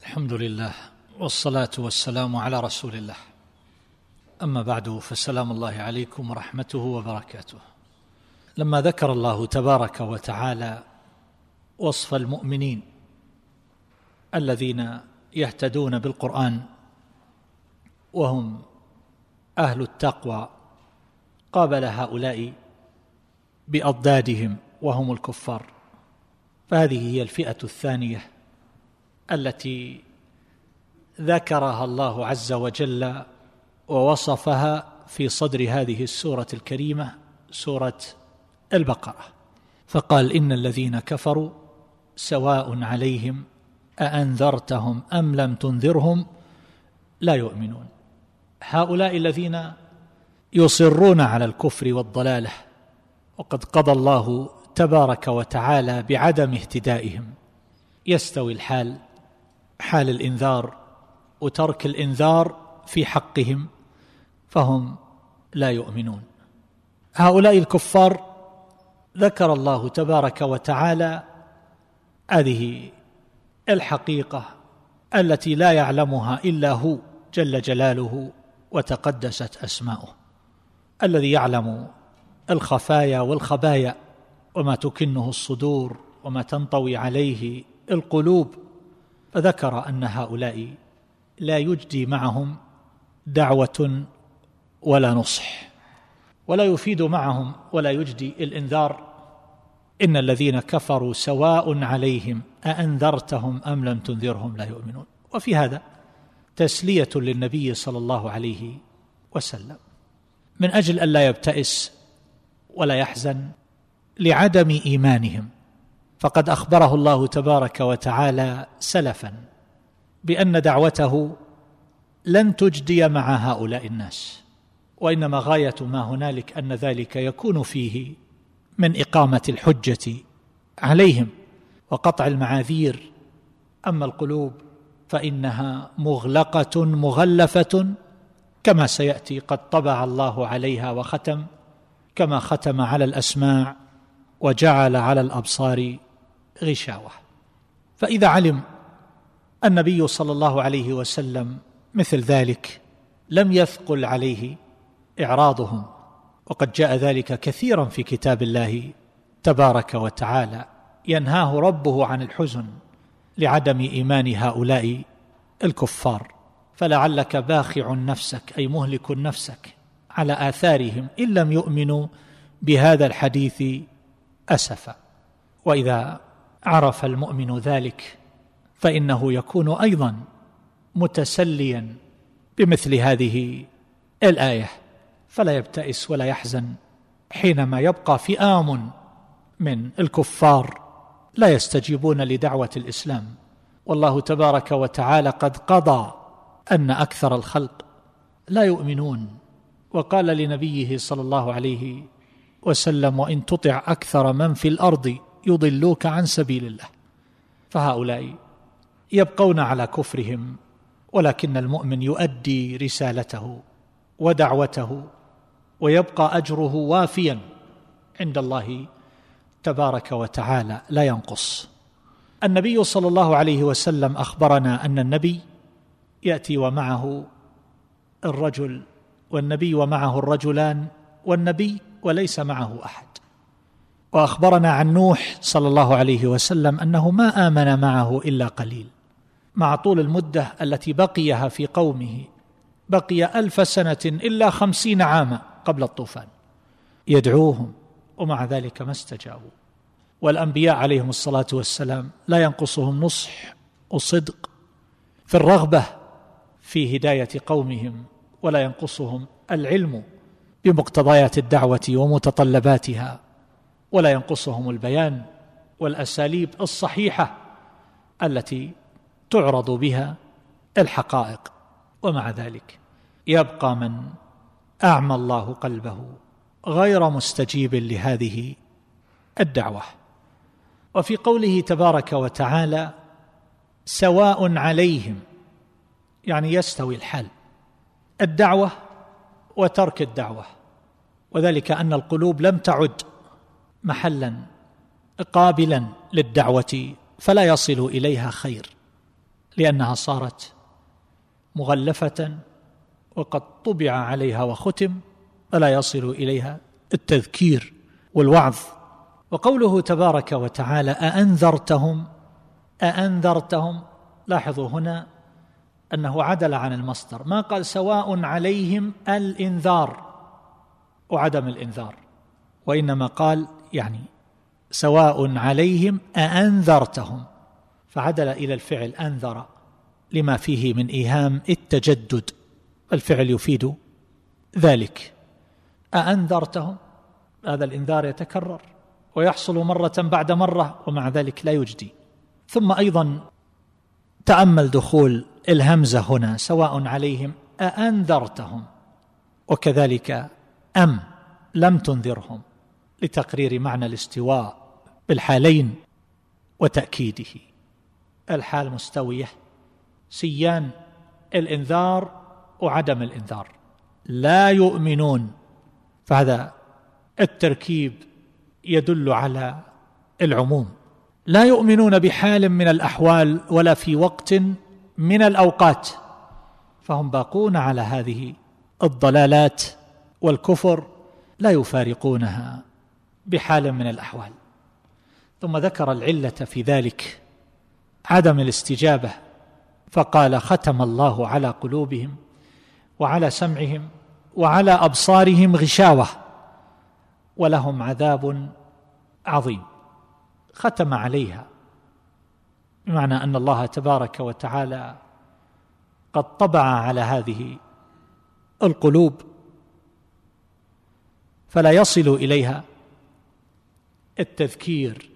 الحمد لله والصلاة والسلام على رسول الله. أما بعد، فسلام الله عليكم ورحمته وبركاته. لما ذكر الله تبارك وتعالى وصف المؤمنين الذين يهتدون بالقرآن وهم أهل التقوى، قابل هؤلاء بأضدادهم وهم الكفار. فهذه هي الفئة الثانية التي ذكرها الله عز وجل ووصفها في صدر هذه السورة الكريمة، سورة البقرة، فقال: إن الذين كفروا سواء عليهم أأنذرتهم أم لم تنذرهم لا يؤمنون. هؤلاء الذين يصرون على الكفر والضلالة، وقد قضى الله تبارك وتعالى بعدم اهتدائهم، يستوي الحال حال الإنذار وترك الإنذار في حقهم، فهم لا يؤمنون. هؤلاء الكفار ذكر الله تبارك وتعالى هذه الحقيقة التي لا يعلمها إلا هو جل جلاله وتقدست أسماؤه، الذي يعلم الخفايا والخبايا وما تكنه الصدور وما تنطوي عليه القلوب. فذكر أن هؤلاء لا يجدي معهم دعوة ولا نصح، ولا يفيد معهم ولا يجدي الإنذار. إن الذين كفروا سواء عليهم أأنذرتهم أم لم تنذرهم لا يؤمنون. وفي هذا تسلية للنبي صلى الله عليه وسلم من أجل أن لا يبتئس ولا يحزن لعدم إيمانهم، فقد أخبره الله تبارك وتعالى سلفا بأن دعوته لن تجدي مع هؤلاء الناس، وإنما غاية ما هنالك أن ذلك يكون فيه من إقامة الحجة عليهم وقطع المعاذير. أما القلوب فإنها مغلقة مغلفة، كما سيأتي قد طبع الله عليها وختم، كما ختم على الأسماع وجعل على الأبصار غشاوة. فإذا علم النبي صلى الله عليه وسلم مثل ذلك لم يثقل عليه إعراضهم، وقد جاء ذلك كثيرا في كتاب الله تبارك وتعالى، ينهاه ربه عن الحزن لعدم إيمان هؤلاء الكفار. فلعلك باخع نفسك، أي مهلك نفسك، على آثارهم إن لم يؤمنوا بهذا الحديث أسفا. وإذا عرف المؤمن ذلك فإنه يكون أيضا متسليا بمثل هذه الآية، فلا يبتئس ولا يحزن حينما يبقى فئام من الكفار لا يستجيبون لدعوة الإسلام. والله تبارك وتعالى قد قضى أن أكثر الخلق لا يؤمنون، وقال لنبيه صلى الله عليه وسلم: وإن تطع أكثر من في الأرض يضلوك عن سبيل الله. فهؤلاء يبقون على كفرهم، ولكن المؤمن يؤدي رسالته ودعوته ويبقى أجره وافيا عند الله تبارك وتعالى لا ينقص. النبي صلى الله عليه وسلم أخبرنا أن النبي يأتي ومعه الرجل، والنبي ومعه الرجلان، والنبي وليس معه أحد. وأخبرنا عن نوح صلى الله عليه وسلم أنه ما آمن معه إلا قليل، مع طول المدة التي بقيها في قومه، بقي 1000 سنة إلا 50 عاما قبل الطوفان يدعوهم، ومع ذلك ما استجابوا. والأنبياء عليهم الصلاة والسلام لا ينقصهم نصح وصدق في الرغبة في هداية قومهم، ولا ينقصهم العلم بمقتضيات الدعوة ومتطلباتها، ولا ينقصهم البيان والأساليب الصحيحة التي تعرض بها الحقائق. ومع ذلك يبقى من أعمى الله قلبه غير مستجيب لهذه الدعوة. وفي قوله تبارك وتعالى: سواء عليهم، يعني يستوي الحال، الدعوة وترك الدعوة، وذلك أن القلوب لم تعد محلا قابلا للدعوة فلا يصل إليها خير، لأنها صارت مغلفة وقد طبع عليها وختم، فلا يصل إليها التذكير والوعظ. وقوله تبارك وتعالى أأنذرتهم، لاحظوا هنا أنه عدل عن المصدر، ما قال سواء عليهم الإنذار وعدم الإنذار، وإنما قال يعني سواء عليهم أأنذرتهم، فعدل إلى الفعل أنذر لما فيه من إيهام التجدد، الفعل يفيد ذلك. أأنذرتهم، هذا الإنذار يتكرر ويحصل مرة بعد مرة، ومع ذلك لا يجدي. ثم أيضا تأمل دخول الهمزة هنا، سواء عليهم أأنذرتهم، وكذلك لم تنذرهم، لتقرير معنى الاستواء بالحالين وتأكيده. الحال مستوية، سيان الإنذار وعدم الإنذار، لا يؤمنون، فهذا التركيب يدل على العموم، لا يؤمنون بحال من الأحوال ولا في وقت من الأوقات، فهم باقون على هذه الضلالات والكفر، لا يفارقونها بحال من الأحوال. ثم ذكر العلة في ذلك عدم الاستجابة، فقال ختم الله على قلوبهم وعلى سمعهم وعلى أبصارهم غشاوة ولهم عذاب عظيم. ختم عليها بمعنى أن الله تبارك وتعالى قد طبع على هذه القلوب فلا يصل إليها التذكير،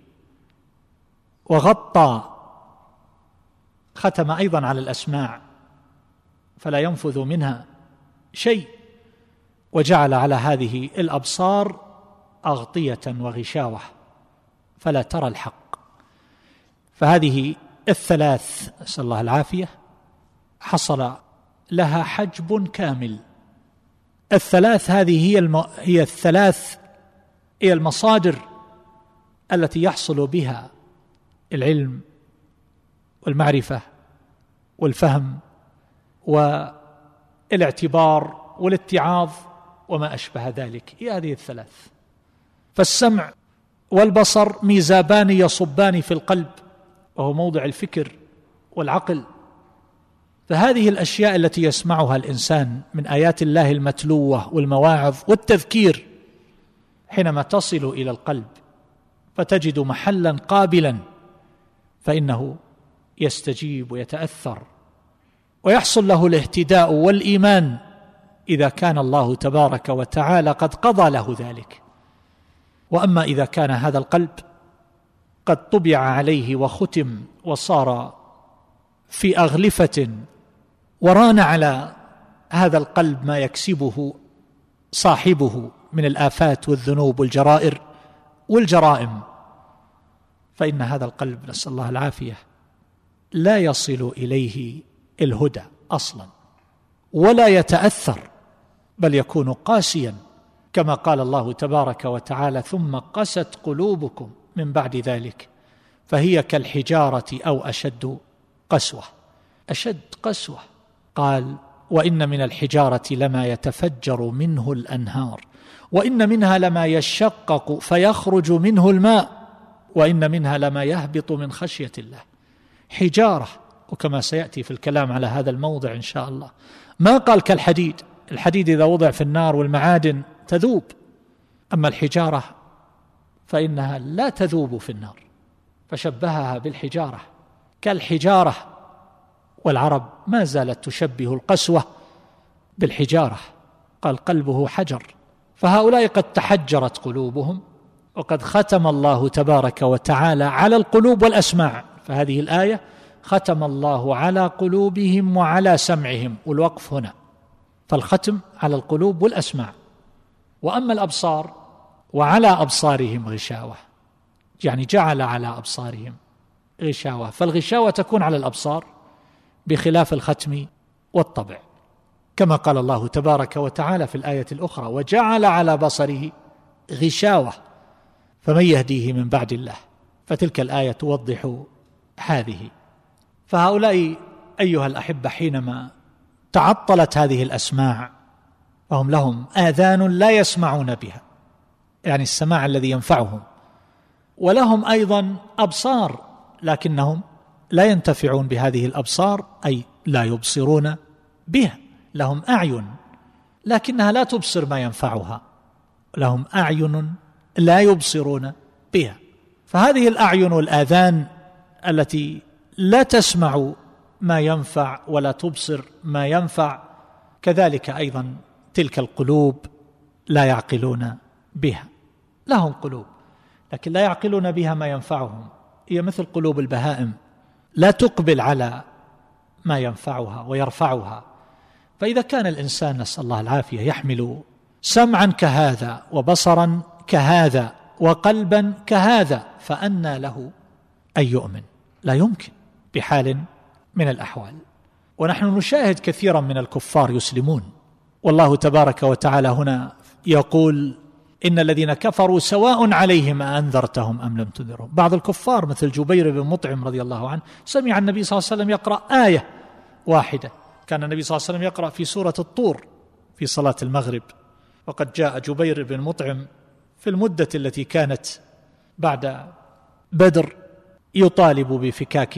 وغطى ختم أيضا على الأسماع فلا ينفذ منها شيء، وجعل على هذه الأبصار أغطية وغشاوة فلا ترى الحق. فهذه الثلاث نسأل الله العافية حصل لها حجب كامل. الثلاث هذه هي الثلاث هي المصادر التي يحصل بها العلم والمعرفة والفهم والاعتبار والاتعاظ وما أشبه ذلك، هي هذه الثلاث. فالسمع والبصر ميزابان يصبان في القلب، وهو موضع الفكر والعقل، فهذه الأشياء التي يسمعها الإنسان من آيات الله المتلوة والمواعظ والتذكير حينما تصل إلى القلب فتجد محلا قابلا، فإنه يستجيب ويتأثر ويحصل له الاهتداء والإيمان إذا كان الله تبارك وتعالى قد قضى له ذلك. وأما إذا كان هذا القلب قد طبع عليه وختم وصار في أغلفة، وران على هذا القلب ما يكسبه صاحبه من الآفات والذنوب والجرائر والجرائم، فإن هذا القلب نسأل الله العافية لا يصل إليه الهدى أصلا ولا يتأثر، بل يكون قاسيا، كما قال الله تبارك وتعالى ثم قست قلوبكم من بعد ذلك فهي كالحجارة أو أشد قسوة. أشد قسوة، قال وإن من الحجارة لما يتفجر منه الأنهار وإن منها لما يشقق فيخرج منه الماء وإن منها لما يهبط من خشية الله. حجارة، وكما سيأتي في الكلام على هذا الموضع إن شاء الله، ما قال كالحديد، الحديد إذا وضع في النار والمعادن تذوب، أما الحجارة فإنها لا تذوب في النار، فشبهها بالحجارة كالحجارة، والعرب ما زالت تشبه القسوة بالحجارة، قال قلبه حجر. فهؤلاء قد تحجرت قلوبهم، وقد ختم الله تبارك وتعالى على القلوب والأسماع، فهذه الآية ختم الله على قلوبهم وعلى سمعهم، والوقف هنا، فالختم على القلوب والأسماع. وأما الأبصار وعلى أبصارهم غشاوة، يعني جعل على أبصارهم غشاوة، فالغشاوة تكون على الأبصار بخلاف الختم والطبع، كما قال الله تبارك وتعالى في الآية الأخرى وجعل على بصره غشاوة فمن يهديه من بعد الله، فتلك الآية توضح هذه. فهؤلاء أيها الأحبة حينما تعطلت هذه الأسماع فهم لهم آذان لا يسمعون بها، يعني السماع الذي ينفعهم، ولهم أيضا أبصار لكنهم لا ينتفعون بهذه الأبصار، أي لا يبصرون بها. لهم أعين لكنها لا تبصر ما ينفعها، لهم أعين لا يبصرون بها. فهذه الأعين والآذان التي لا تسمع ما ينفع ولا تبصر ما ينفع، كذلك أيضا تلك القلوب لا يعقلون بها. لهم قلوب لكن لا يعقلون بها ما ينفعهم، هي مثل قلوب البهائم لا تقبل على ما ينفعها ويرفعها. فإذا كان الإنسان نسأل الله العافية يحمل سمعا كهذا وبصرا كهذا وقلبا كهذا، فأنى له أن يؤمن؟ لا يمكن بحال من الأحوال. ونحن نشاهد كثيرا من الكفار يسلمون، والله تبارك وتعالى هنا يقول إن الذين كفروا سواء عليهم أنذرتهم أم لم تنذرهم. بعض الكفار مثل جبير بن مطعم رضي الله عنه سمع النبي صلى الله عليه وسلم يقرأ آية واحدة، كان النبي صلى الله عليه وسلم يقرأ في سورة الطور في صلاة المغرب، وقد جاء جبير بن مطعم في المدة التي كانت بعد بدر يطالب بفكاك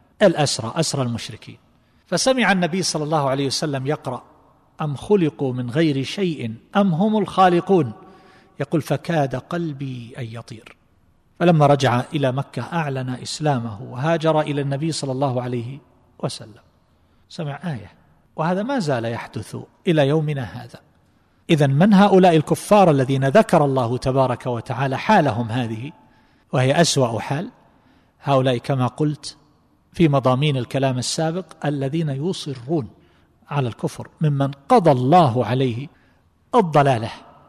أسرى المشركين، فسمع النبي صلى الله عليه وسلم يقرأ أم خلقوا من غير شيء أم هم الخالقون، يقول فكاد قلبي أن يطير. فلما رجع إلى مكة أعلن إسلامه وهاجر إلى النبي صلى الله عليه وسلم، سمع آية، وهذا ما زال يحدث إلى يومنا هذا. إذن من هؤلاء الكفار الذين ذكر الله تبارك وتعالى حالهم هذه وهي أسوأ حال؟ هؤلاء كما قلت في مضامين الكلام السابق الذين يصرون على الكفر، ممن قضى الله عليه الضلالة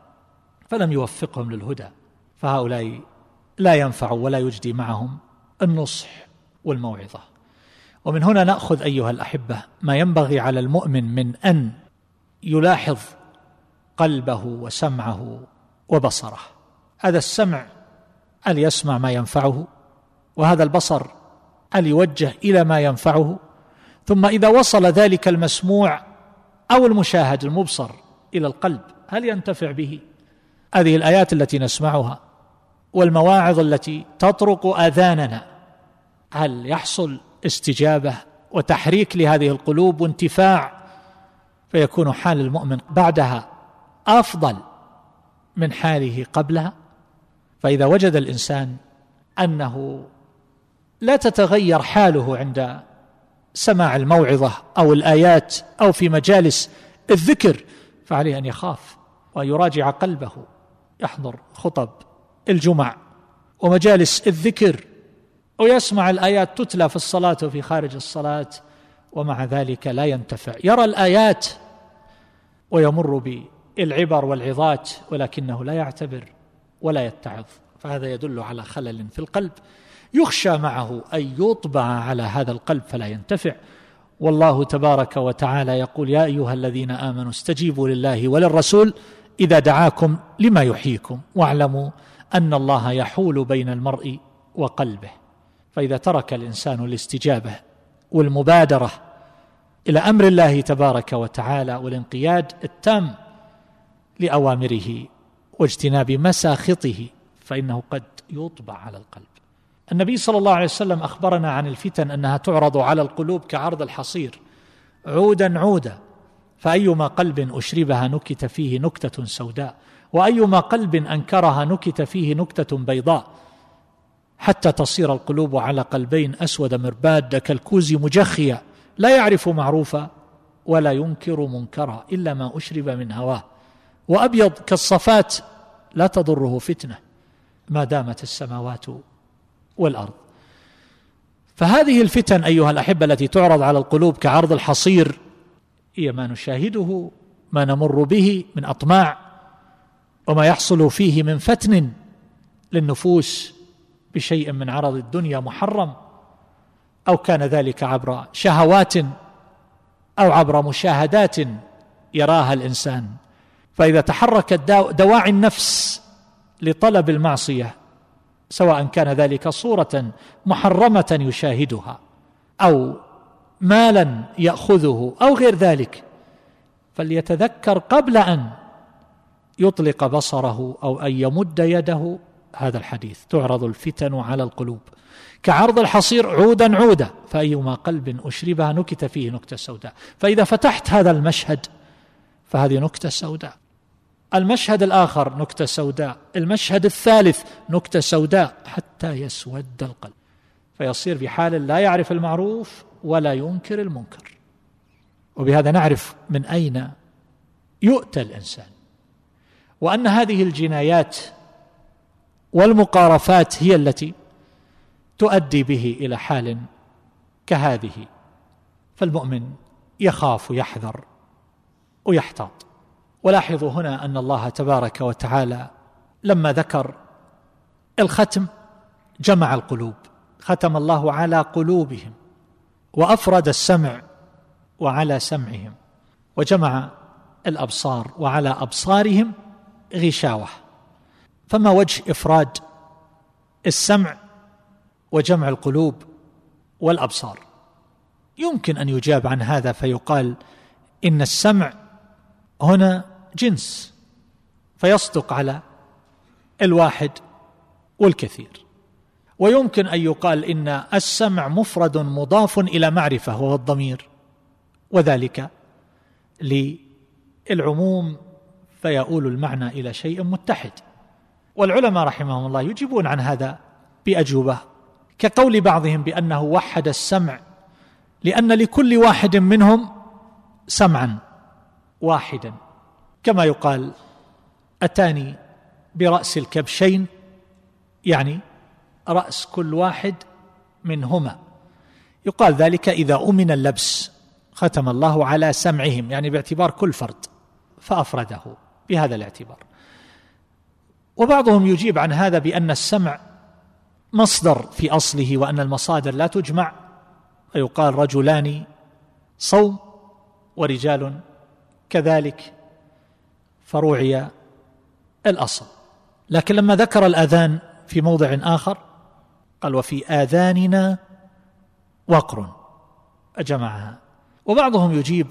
فلم يوفقهم للهدى، فهؤلاء لا ينفع ولا يجدي معهم النصح والموعظة. ومن هنا نأخذ أيها الأحبة ما ينبغي على المؤمن من أن يلاحظ قلبه وسمعه وبصره. هذا السمع هل يسمع ما ينفعه، وهذا البصر هل يوجه إلى ما ينفعه، ثم إذا وصل ذلك المسموع أو المشاهد المبصر إلى القلب هل ينتفع به؟ هذه الآيات التي نسمعها والمواعظ التي تطرق آذاننا هل يحصل استجابة وتحريك لهذه القلوب وانتفاع، فيكون حال المؤمن بعدها أفضل من حاله قبلها؟ فإذا وجد الإنسان أنه لا تتغير حاله عند سماع الموعظة أو الآيات أو في مجالس الذكر، فعليه أن يخاف ويراجع قلبه، يحضر خطب الجمع ومجالس الذكر ويسمع الآيات تتلى في الصلاة وفي خارج الصلاة، ومع ذلك لا ينتفع. يرى الآيات ويمر بالعبر والعظات ولكنه لا يعتبر ولا يتعظ، فهذا يدل على خلل في القلب يخشى معه أن يطبع على هذا القلب فلا ينتفع. والله تبارك وتعالى يقول يا أيها الذين آمنوا استجيبوا لله وللرسول إذا دعاكم لما يحييكم واعلموا أن الله يحول بين المرء وقلبه. فإذا ترك الإنسان الاستجابة والمبادرة إلى أمر الله تبارك وتعالى والانقياد التام لأوامره واجتناب مساخطه فإنه قد يطبع على القلب. النبي صلى الله عليه وسلم أخبرنا عن الفتن أنها تعرض على القلوب كعرض الحصير عودا عودا، فأيما قلب أشربها نكت فيه نكتة سوداء، وأيما قلب أنكرها نكت فيه نكتة بيضاء، حتى تصير القلوب على قلبين أسود مرباد كالكوز مجخية لا يعرف معروفا ولا ينكر منكرا إلا ما أشرب من هواه، وأبيض كالصفات لا تضره فتنة ما دامت السماوات والأرض. فهذه الفتن أيها الأحبة التي تعرض على القلوب كعرض الحصير هي ما نشاهده ما نمر به من أطماع وما يحصل فيه من فتن للنفوس بشيء من عرض الدنيا محرم، أو كان ذلك عبر شهوات أو عبر مشاهدات يراها الإنسان. فإذا تحركت دواعي النفس لطلب المعصية سواء كان ذلك صورة محرمة يشاهدها أو مالا يأخذه أو غير ذلك فليتذكر قبل أن يطلق بصره أو أن يمد يده هذا الحديث: تعرض الفتن على القلوب كعرض الحصير عودا عودا فأيما قلب أشربها نكت فيه نكتة سوداء. فإذا فتحت هذا المشهد فهذه نكتة سوداء، المشهد الآخر نكتة سوداء، المشهد الثالث نكتة سوداء، حتى يسود القلب فيصير بحال لا يعرف المعروف ولا ينكر المنكر. وبهذا نعرف من أين يؤتى الإنسان، وأن هذه الجنايات والمقارفات هي التي تؤدي به إلى حال كهذه. فالمؤمن يخاف ويحذر ويحتاط. ولاحظوا هنا أن الله تبارك وتعالى لما ذكر الختم جمع القلوب، ختم الله على قلوبهم، وأفرد السمع وعلى سمعهم، وجمع الأبصار وعلى أبصارهم غشاوة. فما وجه إفراد السمع وجمع القلوب والأبصار؟ يمكن أن يجاب عن هذا فيقال إن السمع هنا جنس فيصدق على الواحد والكثير، ويمكن أن يقال إن السمع مفرد مضاف إلى معرفة وهو الضمير، وذلك للعموم فيؤول المعنى إلى شيء متحد. والعلماء رحمهم الله يجيبون عن هذا بأجوبة، كقول بعضهم بأنه وحد السمع لأن لكل واحد منهم سمعا واحدا، كما يقال أتاني برأس الكبشين، يعني رأس كل واحد منهما. يقال ذلك إذا أمن اللبس، ختم الله على سمعهم، يعني باعتبار كل فرد فأفرده بهذا الاعتبار. وبعضهم يجيب عن هذا بأن السمع مصدر في أصله وأن المصادر لا تجمع، فيقال رجلان صوم ورجال كذلك، فروعي الأصل. لكن لما ذكر الأذان في موضع آخر قال وفي آذاننا وقر، أجمعها. وبعضهم يجيب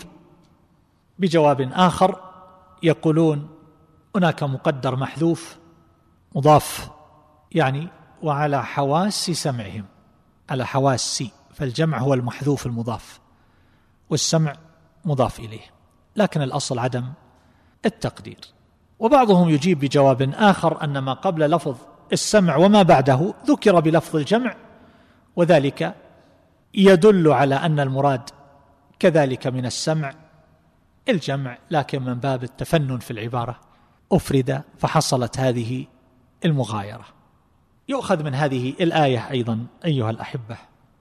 بجواب آخر، يقولون هناك مقدر محذوف مضاف، يعني وعلى حواس سمعهم، على حواس، فالجمع هو المحذوف المضاف والسمع مضاف إليه، لكن الأصل عدم التقدير. وبعضهم يجيب بجواب آخر أن ما قبل لفظ السمع وما بعده ذكر بلفظ الجمع، وذلك يدل على أن المراد كذلك من السمع الجمع، لكن من باب التفنن في العبارة أفرد فحصلت هذه المغايرة. يؤخذ من هذه الآية أيضا أيها الأحبة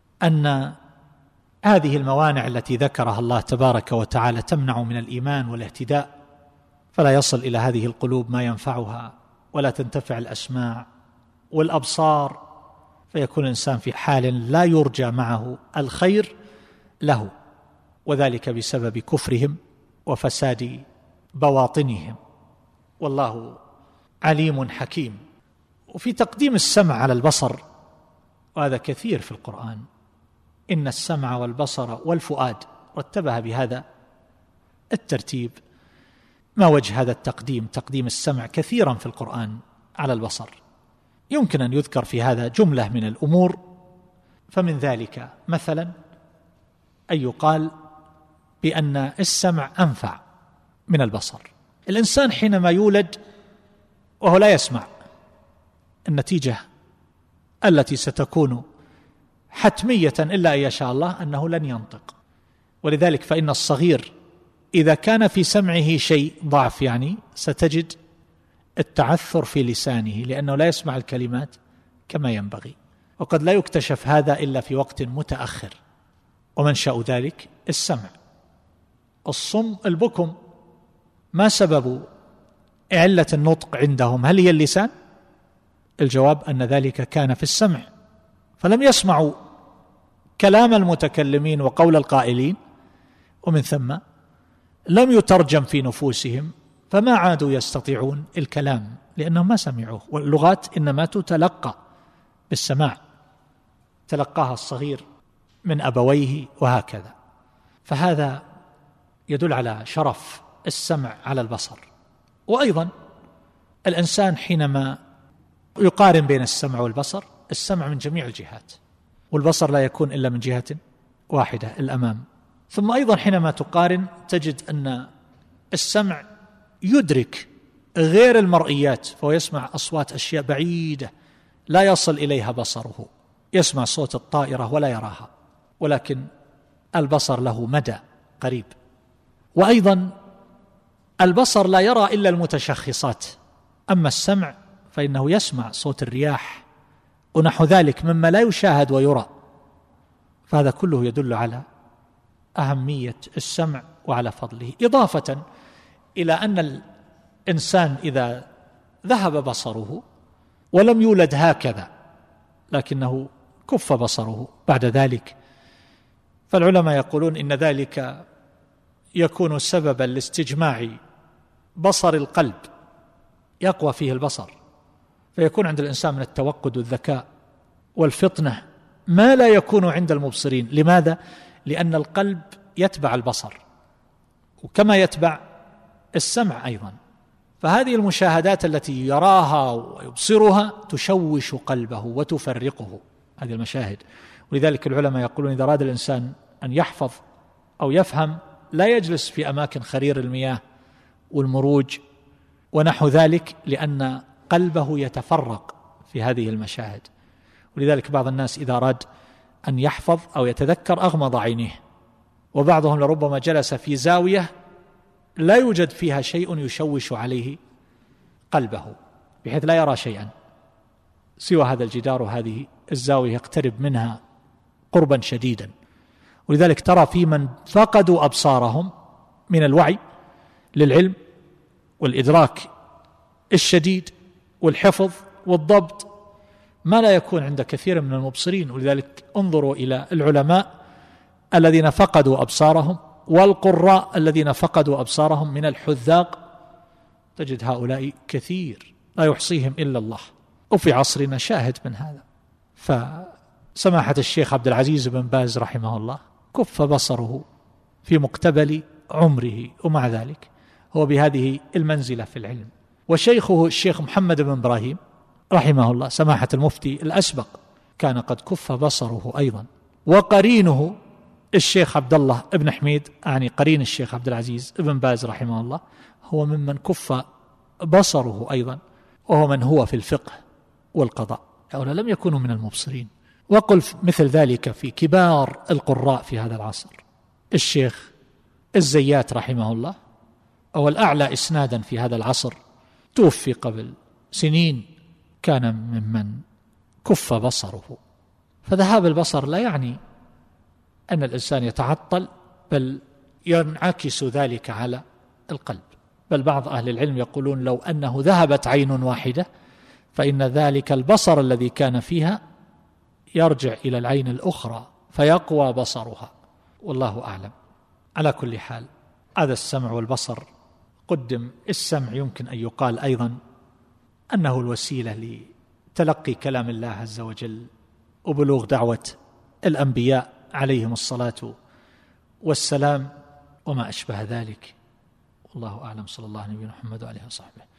أن هذه الموانع التي ذكرها الله تبارك وتعالى تمنع من الإيمان والاهتداء، فلا يصل إلى هذه القلوب ما ينفعها، ولا تنتفع الأسماع والأبصار، فيكون الإنسان في حال لا يرجى معه الخير له، وذلك بسبب كفرهم وفساد بواطنهم، والله عليم حكيم. وفي تقديم السمع على البصر، وهذا كثير في القرآن، إن السمع والبصر والفؤاد، رتبها بهذا الترتيب. ما وجه هذا التقديم؟ تقديم السمع كثيرا في القرآن على البصر. يمكن أن يذكر في هذا جملة من الأمور، فمن ذلك مثلا أن يقال بأن السمع أنفع من البصر. الإنسان حينما يولد وهو لا يسمع، النتيجة التي ستكون حتمية إلا أن يشاء الله أنه لن ينطق. ولذلك فإن الصغير إذا كان في سمعه شيء ضعف، يعني ستجد التعثر في لسانه لأنه لا يسمع الكلمات كما ينبغي، وقد لا يكتشف هذا إلا في وقت متأخر. ومنشأ ذلك السمع. الصم البكم ما سبب علة النطق عندهم؟ هل هي اللسان؟ الجواب أن ذلك كان في السمع، فلم يسمعوا كلام المتكلمين وقول القائلين، ومن ثم لم يترجم في نفوسهم، فما عادوا يستطيعون الكلام لأنهم ما سمعوه. واللغات إنما تتلقى بالسماع، تلقاها الصغير من أبويه وهكذا. فهذا يدل على شرف السمع على البصر. وأيضا الإنسان حينما يقارن بين السمع والبصر، السمع من جميع الجهات والبصر لا يكون إلا من جهة واحدة الأمام. ثم أيضا حينما تقارن تجد أن السمع يدرك غير المرئيات، فهو يسمع أصوات أشياء بعيدة لا يصل إليها بصره، يسمع صوت الطائرة ولا يراها، ولكن البصر له مدى قريب. وأيضا البصر لا يرى إلا المتشخصات، أما السمع فإنه يسمع صوت الرياح ونحو ذلك مما لا يشاهد ويرى. فهذا كله يدل على أهمية السمع وعلى فضله، إضافة إلى أن الإنسان إذا ذهب بصره ولم يولد هكذا لكنه كف بصره بعد ذلك، فالعلماء يقولون إن ذلك يكون سببا لاستجماع بصر القلب، يقوى فيه البصر، فيكون عند الإنسان من التوقد والذكاء والفطنة ما لا يكون عند المبصرين. لماذا؟ لأن القلب يتبع البصر وكما يتبع السمع أيضا، فهذه المشاهدات التي يراها ويبصرها تشوش قلبه وتفرقه، هذه المشاهد. ولذلك العلماء يقولون إذا أراد الإنسان أن يحفظ أو يفهم لا يجلس في أماكن خرير المياه والمروج ونحو ذلك، لأن قلبه يتفرق في هذه المشاهد. ولذلك بعض الناس إذا أراد أن يحفظ أو يتذكر أغمض عينيه، وبعضهم لربما جلس في زاوية لا يوجد فيها شيء يشوش عليه قلبه بحيث لا يرى شيئا سوى هذا الجدار وهذه الزاوية يقترب منها قربا شديدا. ولذلك ترى في من فقدوا أبصارهم من الوعي للعلم والإدراك الشديد والحفظ والضبط ما لا يكون عند كثير من المبصرين. ولذلك انظروا إلى العلماء الذين فقدوا أبصارهم والقراء الذين فقدوا أبصارهم من الحذاق، تجد هؤلاء كثير لا يحصيهم إلا الله، وفي عصرنا شاهد من هذا. فسماحة الشيخ عبد العزيز بن باز رحمه الله كف بصره في مقتبل عمره، ومع ذلك هو بهذه المنزلة في العلم. وشيخه الشيخ محمد بن إبراهيم رحمه الله سماحة المفتي الأسبق كان قد كف بصره أيضا. وقرينه الشيخ عبد الله بن حميد، يعني قرين الشيخ عبد العزيز بن باز رحمه الله، هو ممن كف بصره أيضا، وهو من هو في الفقه والقضاء، هؤلاء لم يكونوا من المبصرين. وقل مثل ذلك في كبار القراء في هذا العصر، الشيخ الزيات رحمه الله هو الأعلى إسنادا في هذا العصر، توفي قبل سنين، كان ممن كف بصره. فذهاب البصر لا يعني أن الإنسان يتعطل، بل ينعكس ذلك على القلب. بل بعض أهل العلم يقولون لو أنه ذهبت عين واحدة فإن ذلك البصر الذي كان فيها يرجع إلى العين الأخرى فيقوى بصرها، والله أعلم. على كل حال هذا السمع والبصر قدم. السمع يمكن أن يقال أيضا أنه الوسيلة لتلقي كلام الله عز وجل وبلوغ دعوة الأنبياء عليهم الصلاة والسلام وما أشبه ذلك، والله أعلم. صلى الله عليه وسلم محمد وعليه وصحبه.